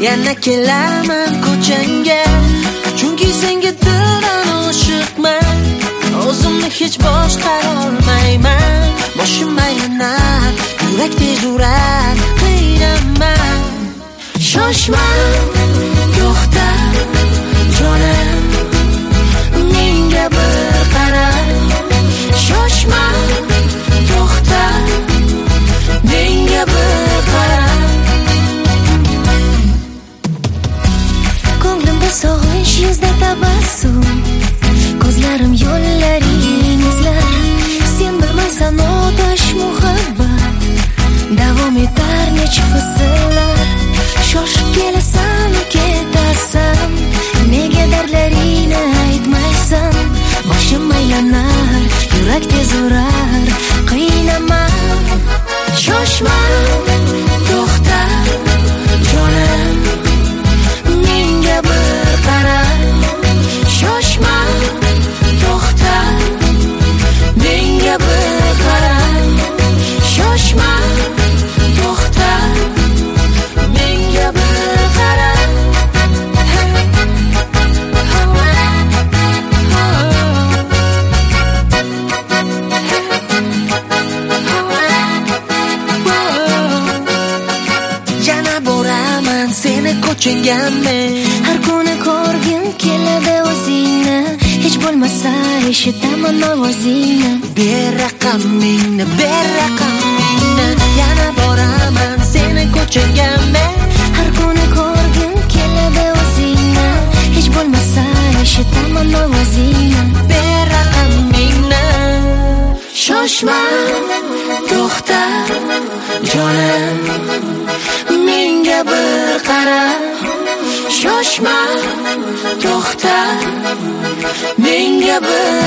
yana kelaman ko'changga, chunki senga dildan oshiqman. O'zimni hech boshqara olmayman. Boshim aylanar, yurak tez urar, qiynaman. Shoshma, to'xta, jonim, menga bir qara. Shoshma, to'xta, menga bir qara. Ko'nglimda sog'inch, yuzda tabassum, ko'zlarim yo'llaring izlar. Sen bilmaysan otash muhabbat davom etar necha fasllar. Shoshib kelasan, ketasan, nega dardlaringni aytmaysan? Boshim aylanar, yurak tez urar, qiynaman. Shoshma, to'xta, jonim, menga bir qara. Shoshma, to'xta, menga bir qara. Shoshma, to'xta, menga bir qara. Yana boraman seni ko'changga men. Har kuni ko'rgim keladi o'zingni, hech bo'lmasa eshitaman ovozingni. Ber raqamingni, ber raqamingni. Yana boraman seni ko'changga men. Har kuni ko'rgim keladi o'zingni, hech bo'lmasa eshitaman ovozingni. Ber raqamingni. Shoshma, To'xta, jonim, menga bir qara. Shoshma, to'xta, menga bir